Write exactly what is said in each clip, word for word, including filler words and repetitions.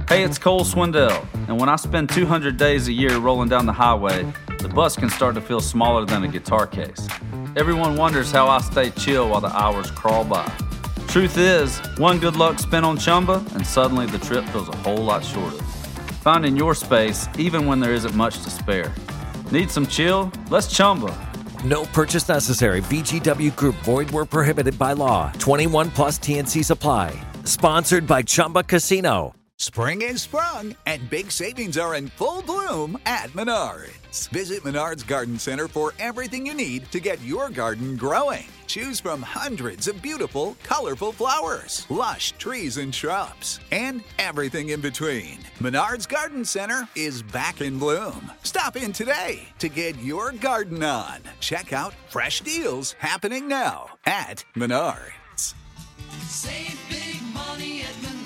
Hey, it's Cole Swindell, and when I spend two hundred days a year rolling down the highway, the bus can start to feel smaller than a guitar case. Everyone wonders how I stay chill while the hours crawl by. Truth is, one good luck spin on Chumba, and suddenly the trip feels a whole lot shorter. Finding your space, even when there isn't much to spare. Need some chill? Let's Chumba. No purchase necessary. V G W Group. Void where prohibited by law. twenty-one plus T N C supply. Sponsored by Chumba Casino. Spring is sprung, and big savings are in full bloom at Menards. Visit Menards Garden Center for everything you need to get your garden growing. Choose from hundreds of beautiful, colorful flowers, lush trees and shrubs, and everything in between. Menards Garden Center is back in bloom. Stop in today to get your garden on. Check out fresh deals happening now at Menards. Save big money at Menards.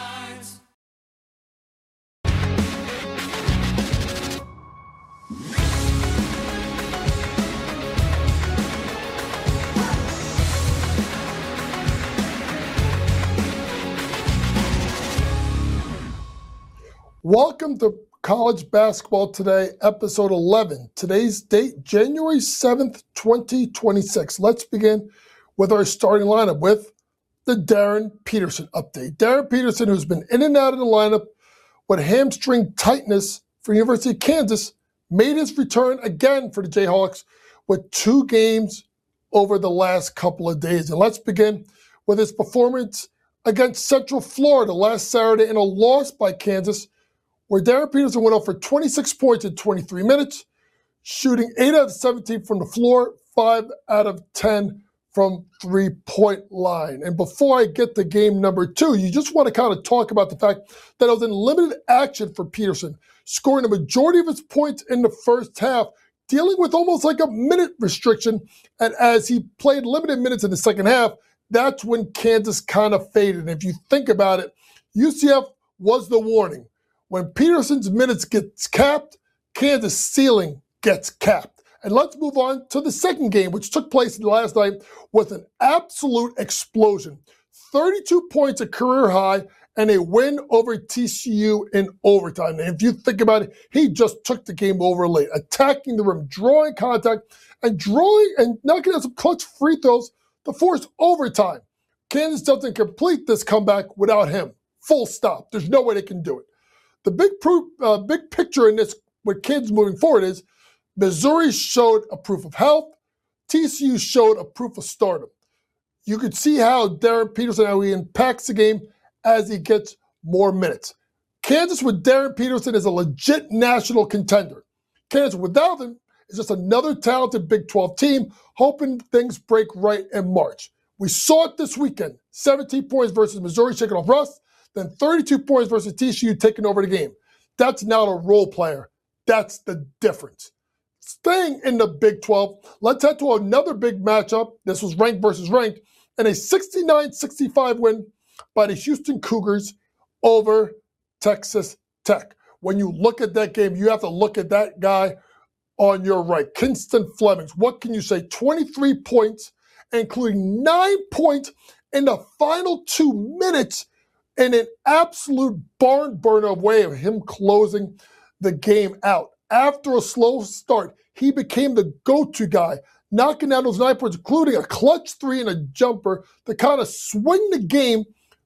Welcome to College Basketball Today, episode eleven. Today's date, January seventh, twenty twenty-six. Let's begin with our starting lineup with the Darren Peterson update. Darren Peterson, who's been in and out of the lineup with hamstring tightness for University of Kansas, made his return again for the Jayhawks with two games over the last couple of days. And let's begin with his performance against Central Florida last Saturday in a loss by Kansas, where Darren Peterson went off for twenty-six points in twenty-three minutes, shooting eight out of seventeen from the floor, five out of ten from three-point line. And before I get to game number two, you just want to kind of talk about the fact that it was in limited action for Peterson, scoring the majority of his points in the first half, dealing with almost like a minute restriction. And as he played limited minutes in the second half, that's when Kansas kind of faded. And if you think about it, U C F was the warning. When Peterson's minutes gets capped, Kansas' ceiling gets capped. And let's move on to the second game, which took place last night with an absolute explosion. thirty-two points, a career high, and a win over T C U in overtime. And if you think about it, he just took the game over late, attacking the rim, drawing contact, and drawing and knocking out some clutch free throws to force overtime. Kansas doesn't complete this comeback without him. Full stop. There's no way they can do it. The big proof, uh, big picture in this with kids moving forward is Missouri showed a proof of health. T C U showed a proof of stardom. You could see how Darren Peterson, how he impacts the game as he gets more minutes. Kansas with Darren Peterson is a legit national contender. Kansas without him is just another talented Big twelve team hoping things break right in March. We saw it this weekend. seventeen points versus Missouri shaking off rust. Then thirty-two points versus T C U taking over the game. That's not a role player. That's the difference. Staying in the Big twelve, let's head to another big matchup. This was ranked versus ranked, and a sixty-nine sixty-five win by the Houston Cougars over Texas Tech. When you look at that game, you have to look at that guy on your right, Kinston Flemings. What can you say? twenty-three points, including nine points in the final two minutes. In an absolute barn burner way of him closing the game out. After a slow start, he became the go-to guy, knocking down those nine points, including a clutch three and a jumper to kind of swing the game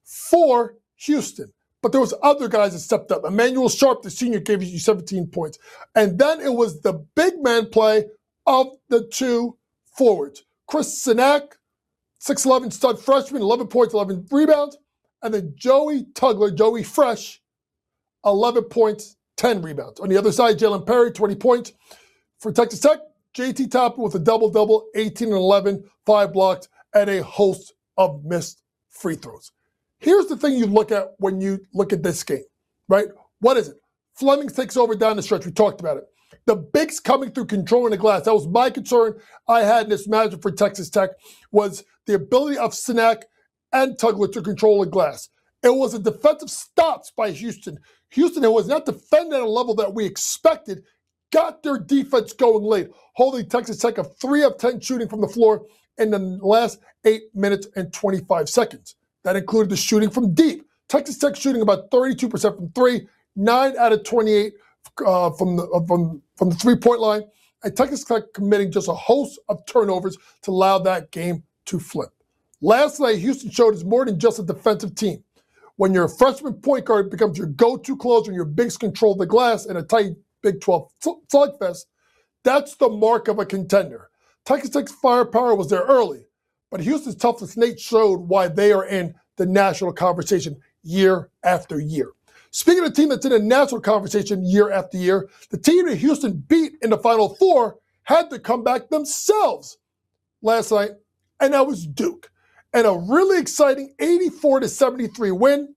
for Houston. But there was other guys that stepped up. Emmanuel Sharp, the senior, gave you seventeen points. And then it was the big man play of the two forwards. Chris Sinak, six eleven stud freshman, eleven points, eleven rebounds. And then Joey Tugler, Joey Fresh, eleven points, ten rebounds. On the other side, Jalen Perry, twenty points. For Texas Tech, J T Toppin with a double-double, eighteen and eleven, five blocks, and a host of missed free throws. Here's the thing you look at when you look at this game, right? What is it? Flemings takes over down the stretch. We talked about it. The bigs coming through controlling the glass. That was my concern I had in this matchup for Texas Tech, was the ability of Sinak and Tugler to control the glass. It was a defensive stops by Houston. Houston, who was not defending at a level that we expected, got their defense going late, holding Texas Tech a three of ten shooting from the floor in the last eight minutes and twenty-five seconds. That included the shooting from deep. Texas Tech shooting about thirty-two percent from three, nine out of twenty-eight uh, from, the, uh, from, from the three-point line, and Texas Tech committing just a host of turnovers to allow that game to flip. Last night, Houston showed it's more than just a defensive team. When your freshman point guard becomes your go-to closer and your bigs control the glass in a tight Big twelve slugfest, that's the mark of a contender. Texas Tech's firepower was there early, but Houston's toughness Nate showed why they are in the national conversation year after year. Speaking of a team that's in a national conversation year after year, the team that Houston beat in the Final Four had to come back themselves last night, and that was Duke. And a really exciting eighty-four to seventy-three win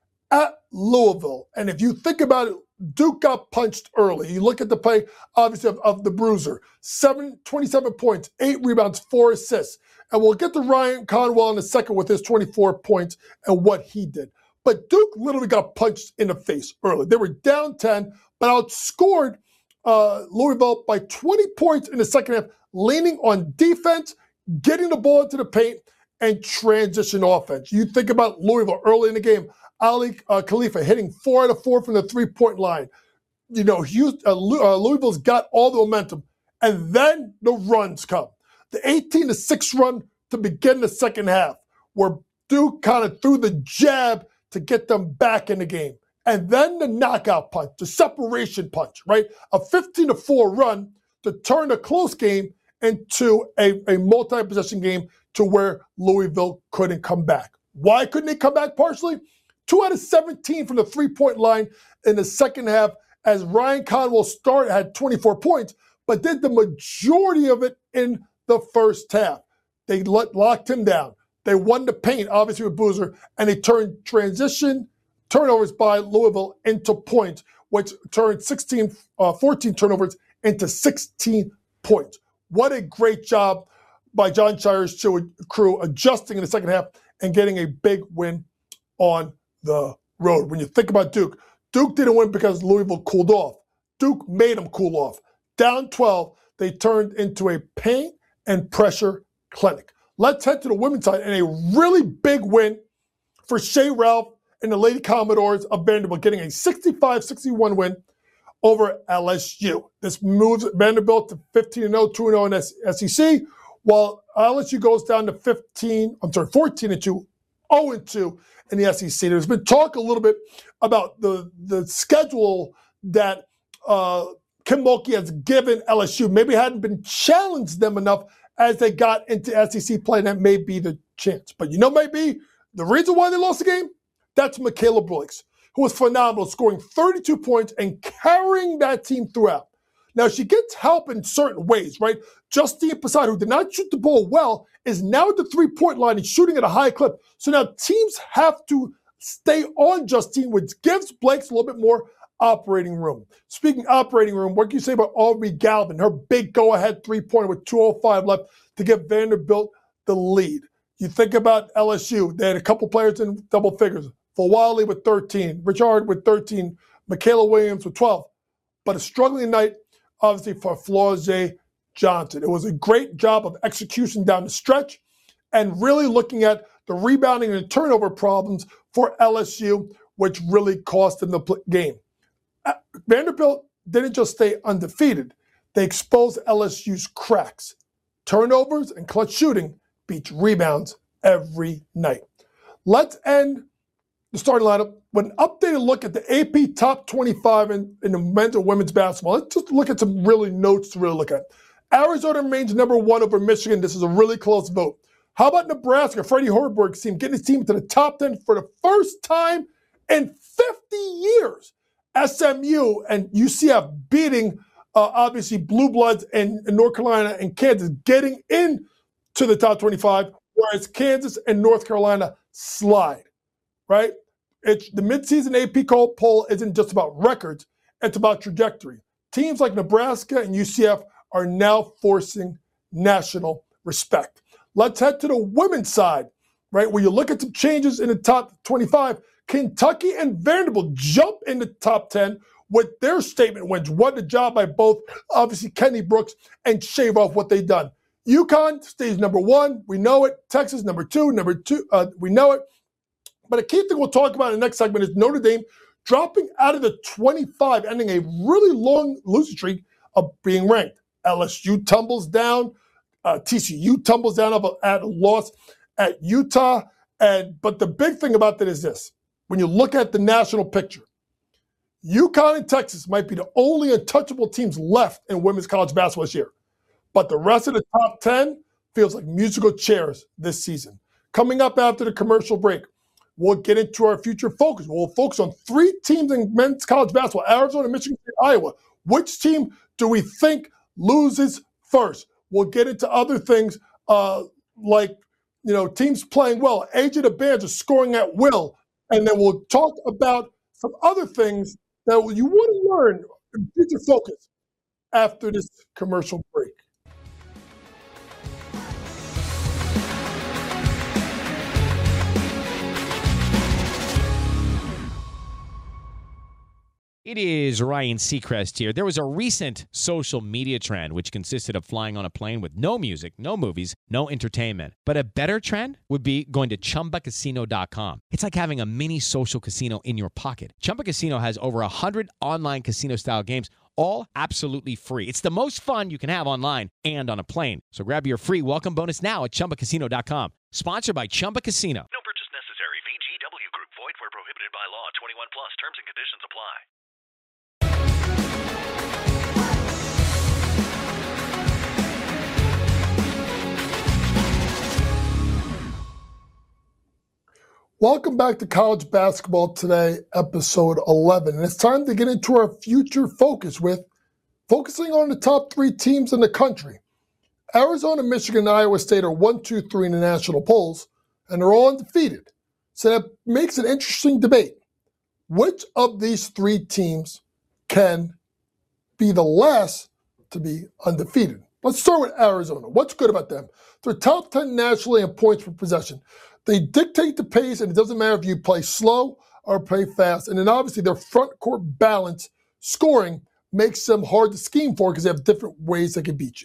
at Louisville. And if you think about it, Duke got punched early. You look at the play, obviously, of, of the bruiser. Seven, twenty-seven points, eight rebounds, four assists. And we'll get to Ryan Conwell in a second with his twenty-four points and what he did. But Duke literally got punched in the face early. They were down ten, but outscored uh, Louisville by twenty points in the second half, leaning on defense, getting the ball into the paint, and transition offense. You think about Louisville early in the game. Ali uh, Khalifa hitting four out of four from the three-point line. You know, Houston, uh, Louisville's got all the momentum. And then the runs come. The eighteen to six run to begin the second half, where Duke kind of threw the jab to get them back in the game. And then the knockout punch, the separation punch, right? A fifteen to four run to turn a close game into a, a multi-possession game to where Louisville couldn't come back. Why couldn't they come back partially? Two out of seventeen from the three-point line in the second half as Ryan Conwell started, had twenty-four points, but did the majority of it in the first half. They let, locked him down. They won the paint, obviously, with Boozer, and they turned transition turnovers by Louisville into points, which turned sixteen, uh, fourteen turnovers into sixteen points. What a great job by Jon Scheyer's crew adjusting in the second half and getting a big win on the road. When you think about Duke, Duke didn't win because Louisville cooled off. Duke made them cool off. Down twelve, they turned into a paint and pressure clinic. Let's head to the women's side and a really big win for Shea Ralph and the Lady Commodores of Vanderbilt, getting a sixty-five sixty-one win over L S U. This moves Vanderbilt to fifteen and oh, two and oh in S E C, while L S U goes down to fifteen, I'm sorry, fourteen and two, oh and two in the S E C. There's been talk a little bit about the, the schedule that uh, Kim Mulkey has given L S U. Maybe hadn't been challenged them enough as they got into S E C play. That may be the chance. But you know, maybe the reason why they lost the game? That's Michaela Brooks, who was phenomenal, scoring thirty-two points and carrying that team throughout. Now, she gets help in certain ways, right? Justine Posada, who did not shoot the ball well, is now at the three-point line and shooting at a high clip. So now teams have to stay on Justine, which gives Blakes a little bit more operating room. Speaking operating room, what can you say about Aubrey Galvin, her big go-ahead three-pointer with two oh five left to give Vanderbilt the lead? You think about L S U, they had a couple players in double figures. Fawali with thirteen, Richard with thirteen, Michaela Williams with twelve. But a struggling night, obviously, for Flau'jae Johnson. It was a great job of execution down the stretch and really looking at the rebounding and turnover problems for L S U, which really cost them the game. Vanderbilt didn't just stay undefeated. They exposed L S U's cracks. Turnovers and clutch shooting beats rebounds every night. Let's end the starting lineup with an updated look at the A P top twenty-five in, in the men's and women's basketball. Let's just look at some really notes to really look at. Arizona remains number one over Michigan. This is a really close vote. How about Nebraska? Freddie Hoiberg's team getting his team to the top ten for the first time in fifty years. S M U and U C F beating, uh, obviously, Blue Bloods in, in North Carolina and Kansas, getting in to the top twenty-five, whereas Kansas and North Carolina slide, right? It's, the midseason A P poll isn't just about records, it's about trajectory. Teams like Nebraska and U C F are now forcing national respect. Let's head to the women's side, right? Where you look at some changes in the top twenty-five. Kentucky and Vanderbilt jump in the top ten with their statement wins. What a job by both, obviously, Kenny Brooks and shave off what they've done. UConn stays number one. We know it. Texas, number two. Number two, uh, we know it. But a key thing we'll talk about in the next segment is Notre Dame dropping out of the twenty-five, ending a really long losing streak of being ranked. L S U tumbles down. Uh, T C U tumbles down at a loss at Utah. And but the big thing about that is this. When you look at the national picture, UConn and Texas might be the only untouchable teams left in women's college basketball this year. But the rest of the top ten feels like musical chairs this season. Coming up after the commercial break, we'll get into our future focus. We'll focus on three teams in men's college basketball: Arizona, Michigan State, Iowa. Which team do we think loses first? We'll get into other things uh, like, you know, teams playing well. Age of the bands are scoring at will. And then we'll talk about some other things that you want to learn in future focus after this commercial break. It is Ryan Seacrest here. There was a recent social media trend which consisted of flying on a plane with no music, no movies, no entertainment. But a better trend would be going to Chumba Casino dot com. It's like having a mini social casino in your pocket. Chumba Casino has over one hundred online casino-style games, all absolutely free. It's the most fun you can have online and on a plane. So grab your free welcome bonus now at Chumba Casino dot com. Sponsored by Chumba Casino. No purchase necessary. V G W Group. Void where prohibited by law. twenty-one plus. Terms and conditions apply. Welcome back to College Basketball Today, episode eleven. And it's time to get into our future focus with focusing on the top three teams in the country. Arizona, Michigan, and Iowa State are one, two, three in the national polls, and they're all undefeated. So that makes an interesting debate. Which of these three teams can be the last to be undefeated? Let's start with Arizona. What's good about them? They're top ten nationally in points per possession. They dictate the pace, and it doesn't matter if you play slow or play fast. And then obviously their front court balance scoring makes them hard to scheme for because they have different ways they can beat you.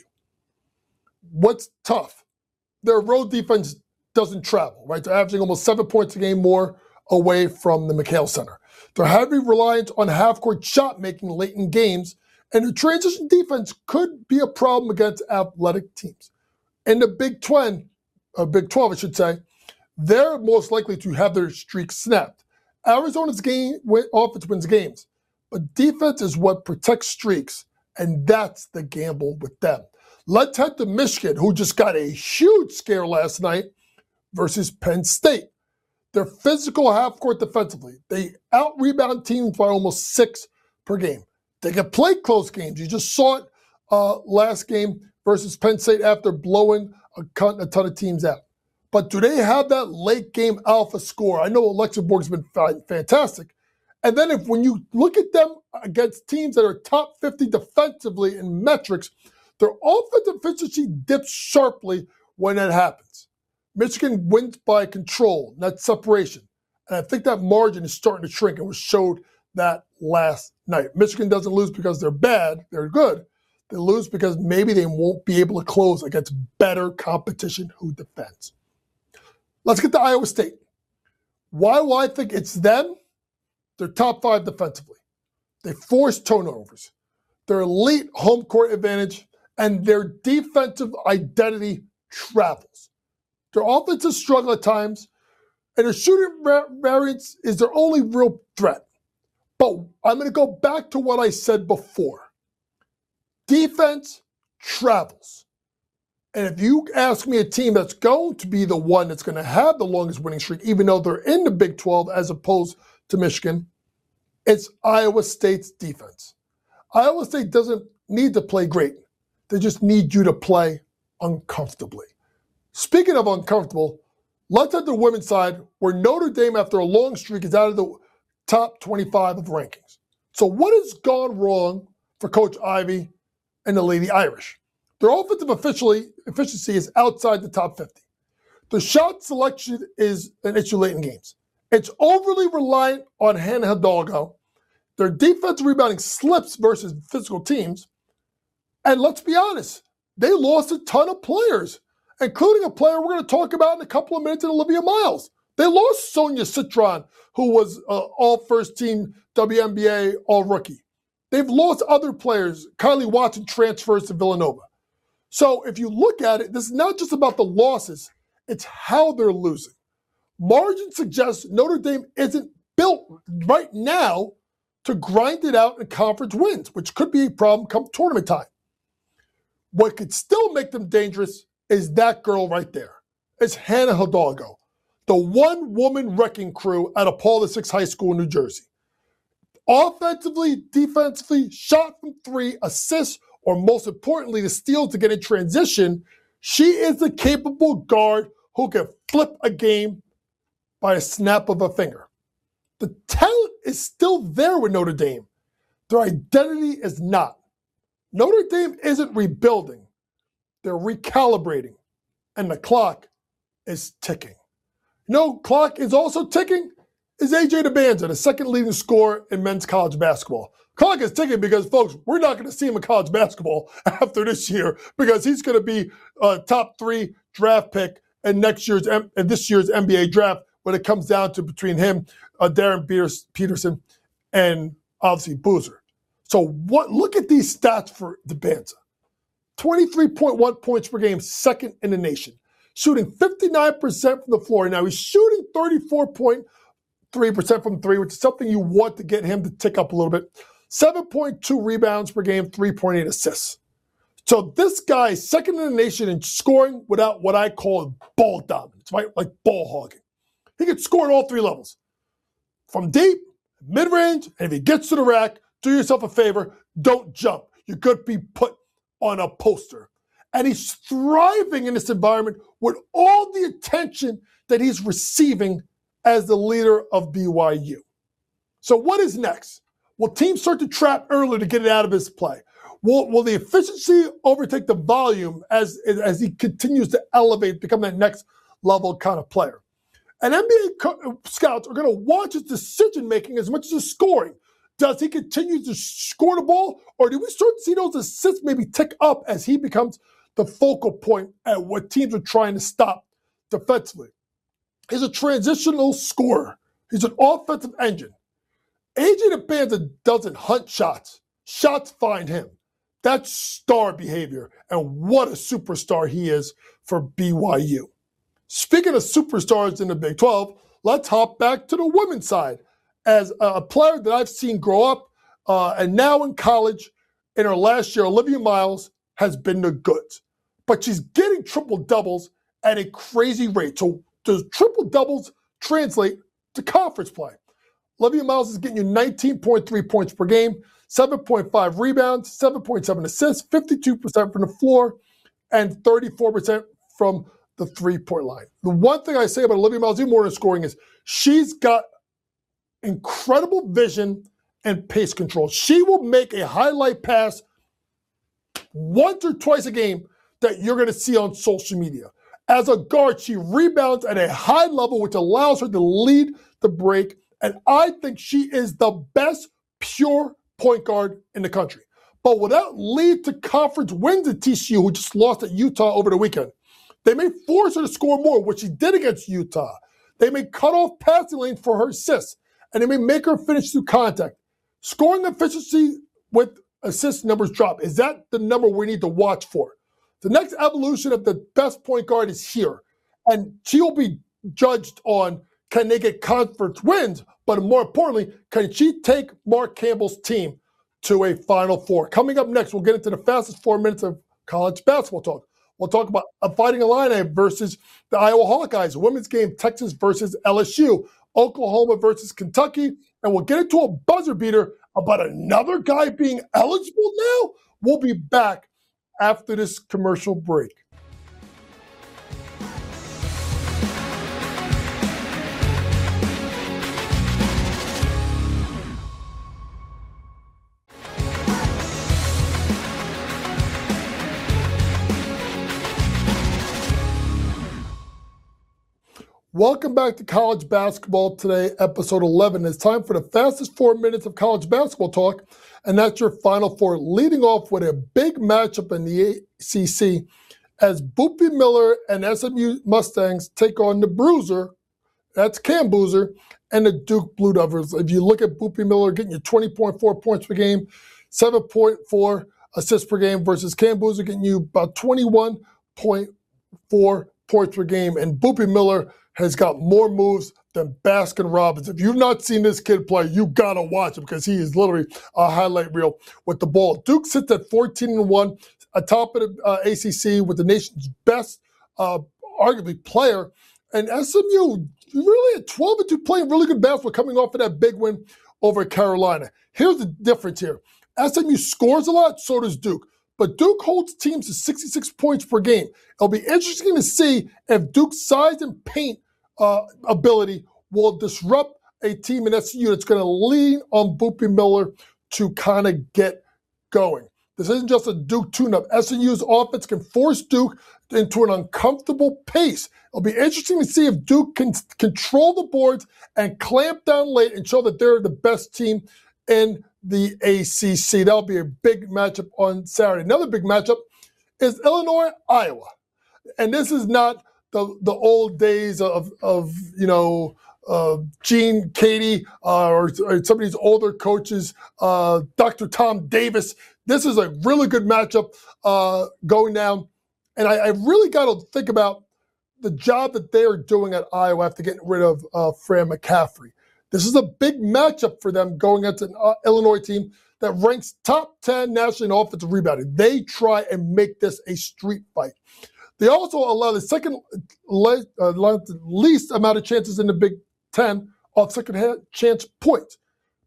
What's tough? Their road defense doesn't travel, right? They're averaging almost seven points a game more away from the McHale Center. They're heavy reliant on half-court shot making late in games, and their transition defense could be a problem against athletic teams. In the Big twelve, uh, Big twelve, I should say, they're most likely to have their streak snapped. Arizona's game offense wins games, but defense is what protects streaks, and that's the gamble with them. Let's head to Michigan, who just got a huge scare last night versus Penn State. They're physical half-court defensively. They out-rebound teams by almost six per game. They can play close games. You just saw it uh, last game versus Penn State after blowing a, a ton of teams out. But do they have that late-game alpha score? I know Luxembourg's been fantastic. And then if when you look at them against teams that are top fifty defensively in metrics, their offensive efficiency dips sharply when that happens. Michigan wins by control, not separation. And I think that margin is starting to shrink, and we showed that last night. Michigan doesn't lose because they're bad, they're good. They lose because maybe they won't be able to close against better competition who defends. Let's get to Iowa State. Why will I think it's them? They're top five defensively. They force turnovers. Their elite home court advantage and their defensive identity travels. Their offenses struggle at times, and their shooting variance is their only real threat. But I'm going to go back to what I said before. Defense travels. And if you ask me a team that's going to be the one that's going to have the longest winning streak, even though they're in the Big twelve as opposed to Michigan, it's Iowa State's defense. Iowa State doesn't need to play great. They just need you to play uncomfortably. Speaking of uncomfortable, let's head to the women's side where Notre Dame, after a long streak, is out of the top twenty-five of rankings. So what has gone wrong for Coach Ivey and the Lady Irish? Their offensive efficiency is outside the top fifty. The shot selection is an issue late in games. It's overly reliant on Hannah Hidalgo. Their defensive rebounding slips versus physical teams. And let's be honest, they lost a ton of players, including a player we're going to talk about in a couple of minutes, Olivia Miles. They lost Sonia Citron, who was uh, all first team W N B A all rookie. They've lost other players. Kylie Watson transfers to Villanova. So if you look at it, this is not just about the losses, it's how they're losing. Margin suggests Notre Dame isn't built right now to grind it out in conference wins, which could be a problem come tournament time. What could still make them dangerous is that girl right there. It's Hannah Hidalgo, the one-woman wrecking crew out of Paul the Sixth High School in New Jersey. Offensively, defensively, shot from three, assists, or most importantly, the steals to get in transition, she is a capable guard who can flip a game by a snap of a finger. The talent is still there with Notre Dame. Their identity is not. Notre Dame isn't rebuilding. They're recalibrating. And the clock is ticking. You know, clock is also ticking is A J DeBanza, the second leading scorer in men's college basketball. Clock is ticking because, folks, we're not going to see him in college basketball after this year because he's going to be a top three draft pick in next year's in this year's N B A draft when it comes down to between him, uh, Darren Peterson, and obviously Boozer. So what? Look at these stats for DeBanza. twenty-three point one points per game, second in the nation. Shooting fifty-nine percent from the floor. Now he's shooting thirty-four point three percent from three, which is something you want to get him to tick up a little bit. seven point two rebounds per game, three point eight assists. So this guy is second in the nation in scoring without what I call ball dominance, right? Like ball hogging. He can score at all three levels. From deep, mid-range, and if he gets to the rack, do yourself a favor, don't jump. You could be put on a poster. And he's thriving in this environment with all the attention that he's receiving as the leader of B Y U. So what is next? Will teams start to trap early to get it out of his play? Will, will the efficiency overtake the volume as, as he continues to elevate, become that next level kind of player? And N B A co- scouts are going to watch his decision-making as much as his scoring. Does he continue to score the ball, or do we start to see those assists maybe tick up as he becomes the focal point at what teams are trying to stop defensively? He's a transitional scorer. He's an offensive engine. A J DeBanza doesn't hunt shots. Shots find him. That's star behavior, and what a superstar he is for B Y U. Speaking of superstars in the Big twelve, let's hop back to the women's side. As a player that I've seen grow up uh, and now in college, in her last year, Olivia Miles has been the goods. But she's getting triple-doubles at a crazy rate. So does triple-doubles translate to conference play? Olivia Miles is getting you nineteen point three points per game, seven point five rebounds, seven point seven assists, fifty-two percent from the floor, and thirty-four percent from the three-point line. The one thing I say about Olivia Miles, even more than scoring, is she's got incredible vision and pace control. She will make a highlight pass once or twice a game that you're going to see on social media. As a guard, she rebounds at a high level, which allows her to lead the break. And I think she is the best pure point guard in the country. But without lead to conference wins at T C U, who just lost at Utah over the weekend, they may force her to score more, which she did against Utah. They may cut off passing lanes for her assists, and they may make her finish through contact. Scoring efficiency with assist numbers drop. Is that the number we need to watch for? The next evolution of the best point guard is here. And she will be judged on, can they get conference wins? But more importantly, can she take Mark Campbell's team to a Final Four? Coming up next, we'll get into the fastest four minutes of college basketball talk. We'll talk about a Fighting Illini versus the Iowa Hawkeyes, women's game, Texas versus L S U, Oklahoma versus Kentucky, and we'll get into a buzzer beater about another guy being eligible now. We'll be back after this commercial break. Welcome back to College Basketball Today, episode eleven. It's time for the fastest four minutes of college basketball talk, and that's your Final Four, leading off with a big matchup in the A C C as Boopie Miller and S M U Mustangs take on the Bruiser That's Cam Boozer and the Duke Blue Devils. If you look at Boopy Miller getting you twenty point four points per game, seven point four assists per game versus Cam Boozer getting you about twenty-one point four points per game. And Boopy Miller has got more moves than Baskin Robbins. If you've not seen this kid play, you gotta watch him because he is literally a highlight reel with the ball. Duke sits at fourteen and one, atop of the uh, A C C with the nation's best, uh, arguably, player. And S M U really at twelve and two playing really good basketball coming off of that big win over Carolina. Here's the difference here. S M U scores a lot, so does Duke. But Duke holds teams to sixty-six points per game. It'll be interesting to see if Duke's size and paint uh, ability will disrupt a team in S M U that's going to lean on Boopy Miller to kind of get going. This isn't just a Duke tune-up. S M U's offense can force Duke into an uncomfortable pace. It'll be interesting to see if Duke can control the boards and clamp down late and show that they're the best team in the A C C. That'll be a big matchup on Saturday. Another big matchup is Illinois, Iowa. And this is not the, the old days of, of you know, uh, Gene Katie uh, or, or some of these older coaches, uh, Doctor Tom Davis. This is a really good matchup uh, going down. And I, I really got to think about the job that they are doing at Iowa after getting rid of uh, Fran McCaffrey. This is a big matchup for them going against an uh, Illinois team that ranks top ten nationally in offensive rebounding. They try and make this a street fight. They also allow the second le- uh, least amount of chances in the Big Ten of second chance points.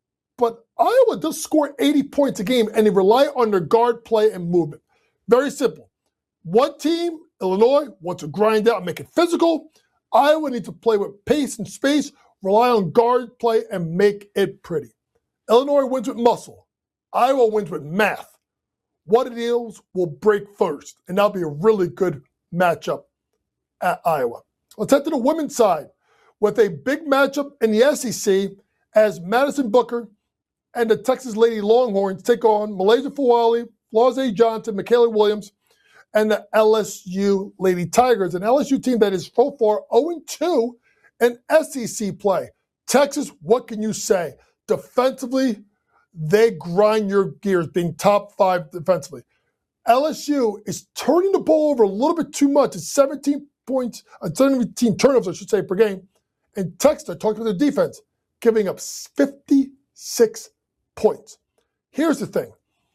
But Iowa does score eighty points a game, and they rely on their guard play and movement. Very simple. One team, Illinois, wants to grind out and make it physical. Iowa needs to play with pace and space, rely on guard play, and make it pretty. Illinois wins with muscle. Iowa wins with math. What it is will break first, and that'll be a really good matchup at Iowa. Let's head to the women's side with a big matchup in the S E C as Madison Booker and the Texas Lady Longhorns take on Malaysia Fawali, Flau'jae Johnson, Michaela Williams, and the L S U Lady Tigers, an L S U team that is so far oh and two in S E C play. Texas, what can you say? Defensively, they grind your gears, being top five defensively. L S U is turning the ball over a little bit too much. It's seventeen points, uh, seventeen turnovers, I should say, per game. And Texas, talking about their defense, giving up fifty-six points. Here's the thing.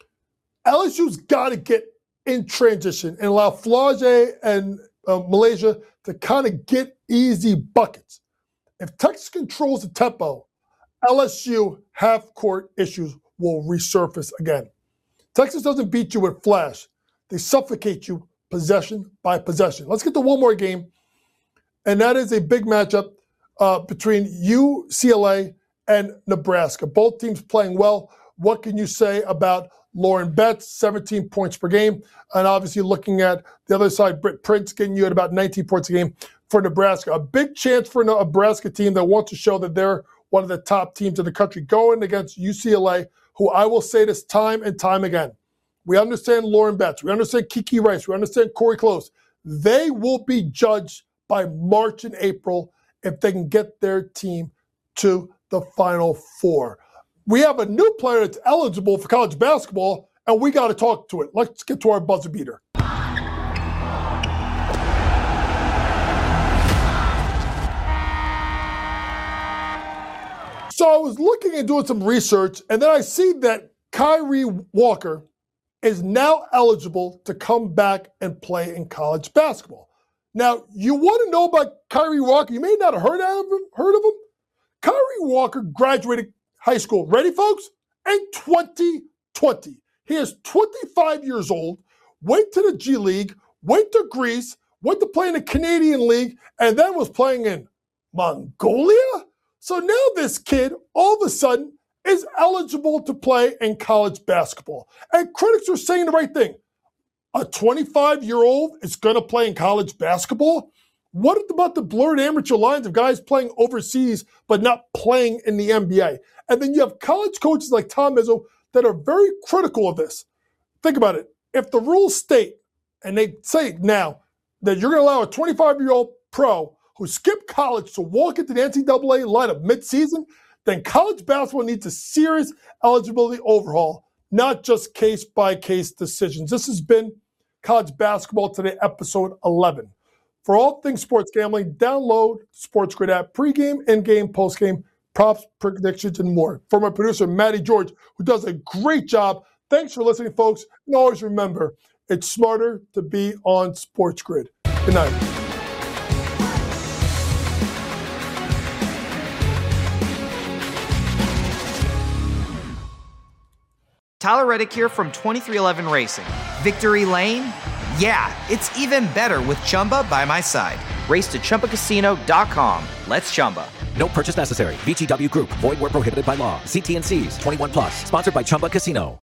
L S U's got to get in transition and allow Flau'jae and uh, Malaysia to kind of get easy buckets. If Texas controls the tempo, L S U half-court issues will resurface again. Texas doesn't beat you with flash. They suffocate you possession by possession. Let's get to one more game, and that is a big matchup uh, between U C L A and Nebraska. Both teams playing well. What can you say about Lauren Betts, seventeen points per game, and obviously looking at the other side, Britt Prince getting you at about nineteen points a game for Nebraska. A big chance for a Nebraska team that wants to show that they're one of the top teams in the country going against U C L A, who I will say this time and time again. We understand Lauren Betts. We understand Kiki Rice. We understand Corey Close. They will be judged by March and April if they can get their team to the Final Four. We have a new player that's eligible for college basketball, and we got to talk to it. Let's get to our buzzer beater. So I was looking and doing some research, and then I see that Kyrie Walker is now eligible to come back and play in college basketball. Now, you want to know about Kyrie Walker? You may not have heard of him. Heard of him? Kyrie Walker graduated high school. Ready, folks? In twenty twenty. He is twenty-five years old, went to the G League, went to Greece, went to play in the Canadian League, and then was playing in Mongolia? So now this kid, all of a sudden, is eligible to play in college basketball. And critics are saying the right thing. A twenty-five-year-old is going to play in college basketball? What about the blurred amateur lines of guys playing overseas but not playing in the N B A? And then you have college coaches like Tom Izzo that are very critical of this. Think about it. If the rules state, and they say now, that you're going to allow a twenty-five-year-old pro who skipped college to walk into the N C double A lineup midseason, then college basketball needs a serious eligibility overhaul, not just case-by-case decisions. This has been College Basketball Today, episode eleven. For all things sports gambling, download Sports Grid app, pregame, in-game, postgame, props, predictions, and more. For my producer, Matty George, who does a great job, thanks for listening, folks. And always remember, it's smarter to be on Sports Grid. Good night. Tyler Reddick here from twenty-three eleven Racing. Victory Lane? Yeah, it's even better with Chumba by my side. Race to Chumba Casino dot com. Let's Chumba. No purchase necessary. V G W Group. Void where prohibited by law. See T and C's. twenty-one plus. Sponsored by Chumba Casino.